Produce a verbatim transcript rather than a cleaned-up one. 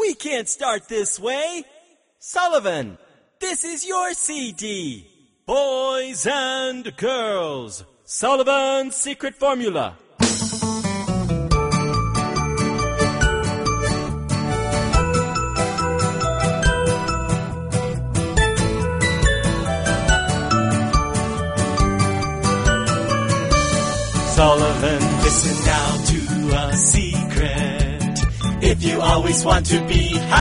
We can't start this way. Sullivan, this is your C D. Boys and girls, Sullivan's Secret Formula. Sullivan, listen now to a secret. If you always want to be happy,